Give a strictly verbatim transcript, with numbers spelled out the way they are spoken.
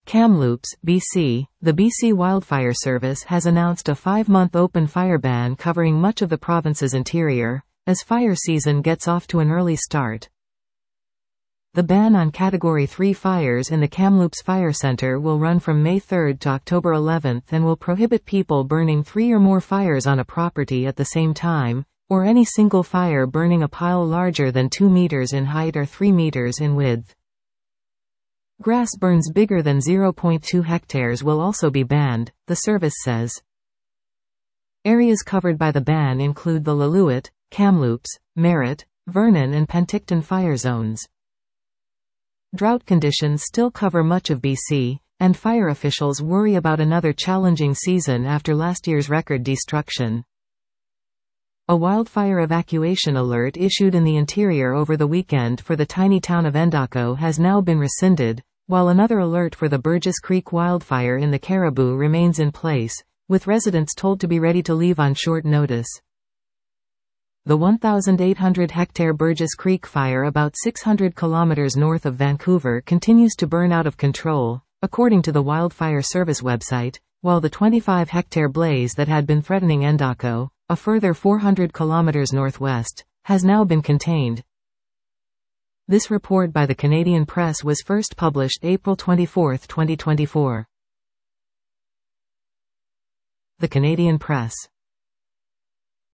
Kamloops, B C. The B C Wildfire Service has announced a five-month open fire ban covering much of the province's interior, as fire season gets off to an early start. The ban on Category three fires in the Kamloops Fire Centre will run from May third to October eleventh and will prohibit people burning three or more fires on a property at the same time, or any single fire burning a pile larger than two meters in height or three meters in width. Grass burns bigger than zero point two hectares will also be banned, the service says. Areas covered by the ban include the Lillooet, Kamloops, Merritt, Vernon and Penticton fire zones. Drought conditions still cover much of B C, and fire officials worry about another challenging season after last year's record destruction. A wildfire evacuation alert issued in the interior over the weekend for the tiny town of Endako has now been rescinded, while another alert for the Burgess Creek wildfire in the Caribou remains in place, with residents told to be ready to leave on short notice. The one thousand eight hundred hectare Burgess Creek fire about six hundred kilometers north of Vancouver continues to burn out of control, according to the Wildfire Service website, while the twenty-five hectare blaze that had been threatening Endako, a further four hundred kilometers northwest, has now been contained. This report by the Canadian Press was first published April twenty-fourth, twenty twenty-four. The Canadian Press.